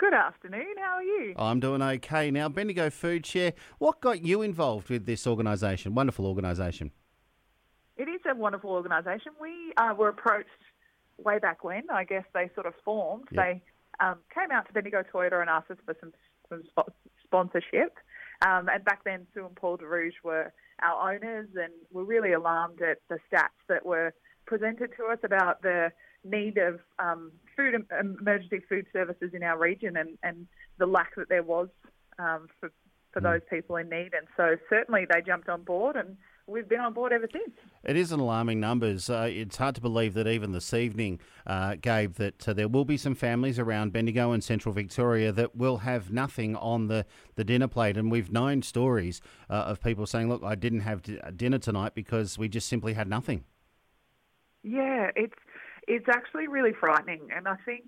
Good afternoon. How are you? I'm doing okay. Now, Bendigo Food Share, what got you involved with this organisation? Wonderful organisation. It is a wonderful organisation. We were approached way back when. I guess they sort of formed. Yep. They came out to Bendigo Toyota and asked us for some sponsorship. And back then, Sue and Paul DeRouge were our owners, and were really alarmed at the stats that were presented to us about the need of emergency food services in our region, and the lack that there was for those people in need. And so certainly they jumped on board, and we've been on board ever since. It is an alarming numbers. It's hard to believe that even this evening, Gabe, that there will be some families around Bendigo and Central Victoria that will have nothing on the dinner plate. And we've known stories of people saying, look, I didn't have dinner tonight because we just simply had nothing. Yeah, it's actually really frightening. And I think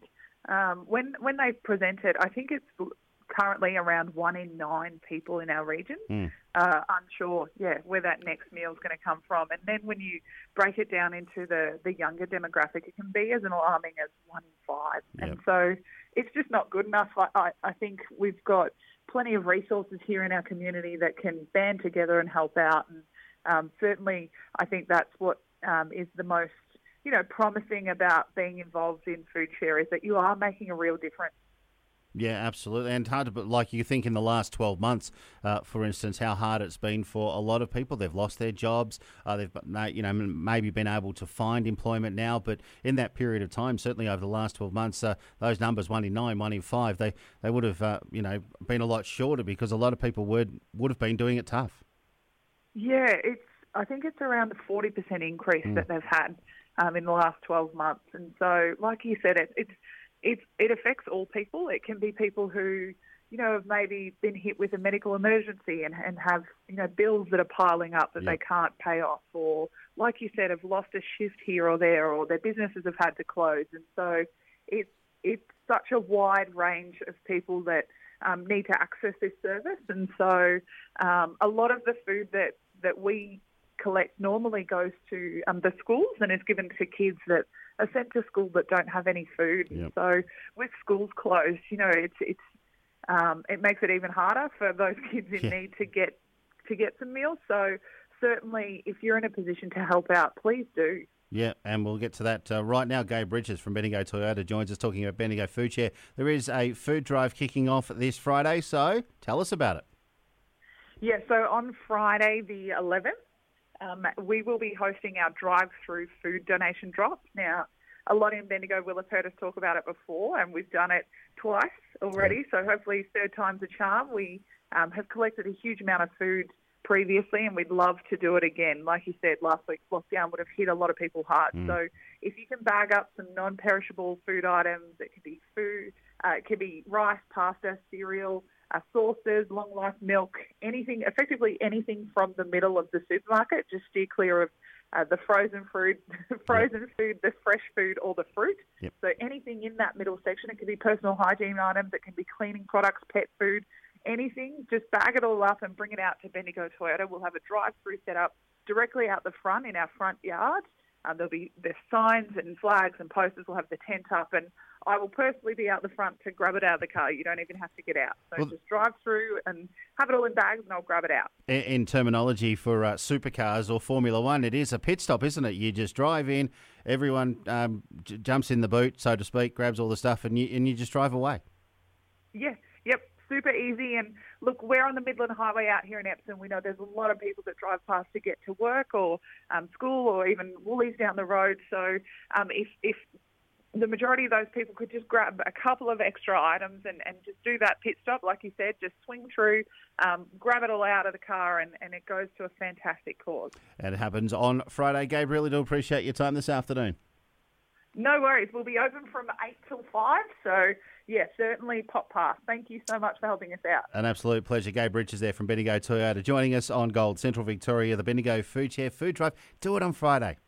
when they present it, I think it's currently around 1 in 9 people in our region unsure, where that next meal is going to come from. And then when you break it down into the younger demographic, it can be as alarming as 1 in 5. Yep. And so it's just not good enough. I think we've got plenty of resources here in our community that can band together and help out. And certainly I think that's what is the most promising about being involved in Food Share, is that you are making a real difference. Yeah, absolutely. And hard to, but like you think in the last 12 months, for instance, how hard it's been for a lot of people. They've lost their jobs. They've maybe been able to find employment now. But in that period of time, certainly over the last 12 months, those numbers, 1 in 9, 1 in 5, they would have, been a lot shorter, because a lot of people would have been doing it tough. Yeah, I think it's around a 40% increase that they've had in the last 12 months. And so, like you said, it affects all people. It can be people who, have maybe been hit with a medical emergency and have, bills that are piling up that they can't pay off, or, like you said, have lost a shift here or there, or their businesses have had to close. And so it's such a wide range of people that need to access this service. And so a lot of the food that we collect normally goes to the schools and is given to kids that are sent to school that don't have any food. Yep. And so with schools closed, it makes it even harder for those kids in need to get some meals. So certainly, if you're in a position to help out, please do. Yeah, and we'll get to that right now. Gabe Bridges from Bendigo Toyota joins us talking about Bendigo Food Share. There is a food drive kicking off this Friday, so tell us about it. Yeah, so on Friday the 11th, we will be hosting our drive-through food donation drop. Now, a lot in Bendigo will have heard us talk about it before, and we've done it twice already, so hopefully third time's a charm. We have collected a huge amount of food previously, and we'd love to do it again. Like you said, last week's lockdown would have hit a lot of people hard. So if you can bag up some non-perishable food items, it could be food, it could be rice, pasta, cereal, sauces, long life milk, effectively anything from the middle of the supermarket. Just steer clear of the frozen food, the fresh food, or the fruit. Yep. So anything in that middle section. It could be personal hygiene items, it can be cleaning products, pet food, anything. Just bag it all up and bring it out to Bendigo Toyota. We'll have a drive-through set up directly out the front in our front yard. There'll be the signs and flags and posters. We'll have the tent up, and I will personally be out the front to grab it out of the car. You don't even have to get out. So just drive through and have it all in bags, and I'll grab it out. In terminology for supercars or Formula One, it is a pit stop, isn't it? You just drive in, everyone jumps in the boot, so to speak, grabs all the stuff, and you just drive away. Yeah, yep. Super easy. And look, we're on the Midland Highway out here in Epsom. We know there's a lot of people that drive past to get to work or school, or even Woolies down the road. So if the majority of those people could just grab a couple of extra items and just do that pit stop, like you said, just swing through, grab it all out of the car, and it goes to a fantastic cause. And it happens on Friday. Gabe, really do appreciate your time this afternoon. No worries. We'll be open from 8 till 5, so yeah, certainly pop past. Thank you so much for helping us out. An absolute pleasure. Gabe Bridges there from Bendigo Toyota joining us on Gold Central Victoria, the Bendigo Food Share Food Drive. Do it on Friday.